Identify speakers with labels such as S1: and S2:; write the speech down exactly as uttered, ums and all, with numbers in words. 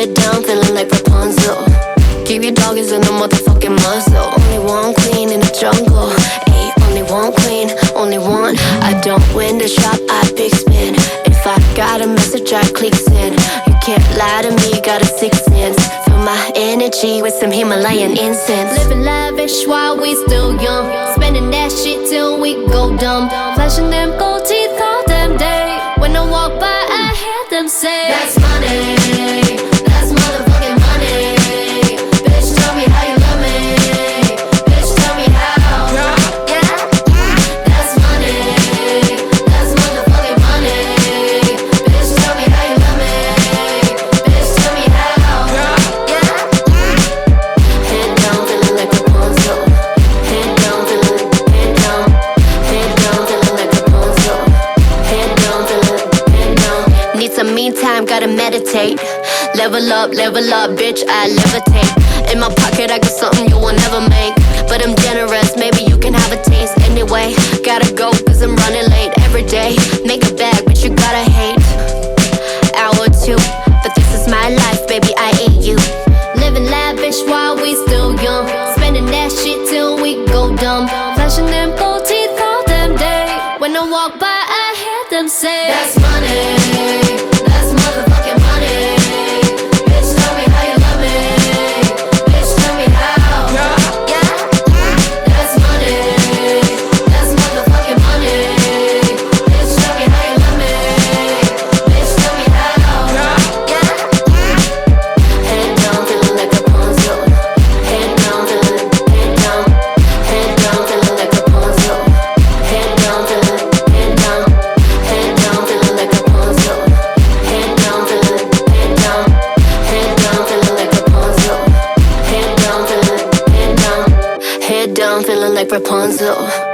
S1: Head down, feeling like Rapunzel. Keep your dog is in the motherfucking muzzle. Only one queen in the jungle. Ayy, only one queen, only one. I don't win the shop, I big spin. If I got a message, I clicks in. You can't lie to me, got a sixth sense. Feel my energy with some Himalayan incense. Living lavish while we still young. Spending that shit till we go dumb. Flashing them gold teeth all damn day. When I walk by, I hear them say, that's money, that's motherfucking money. Bitch, tell me how you love me. Bitch, tell me how. Yeah, that's money, that's motherfucking money. Bitch, tell me how you love me. Bitch, tell me how. Yeah, head down, feeling like Rapunzel. Head down, feeling, head down, head down, feeling like Rapunzel. Head down, feeling, head down. Need some me time, gotta meditate. Level up, level up, bitch, I levitate. In my pocket, I got something you will never make. But I'm generous, maybe you can have a taste. Anyway, gotta go, cause I'm running late. Every day, make a bag, but you gotta hate. Hour two, but this is my life, baby, I ain't you. Living lavish while we still young. Spending that shit till we go dumb. Flashing them gold teeth all damn day. When I walk by, I hear them say, that's money, that's motherfucking money. Bitch, tell me how you love me. Bitch, tell me how. Yeah, that's money, that's motherfucking money. Bitch, tell me how you love me. Bitch, tell me how. Yeah, head down, feeling like Rapunzel. Head down, feeling, head down, head down, feeling like Rapunzel. Head down, feeling, head down, head down, feeling like Rapunzel. Head down, feeling, head down, head down, feeling like Rapunzel. Head down, feeling, head down, head down, feeling like Rapunzel.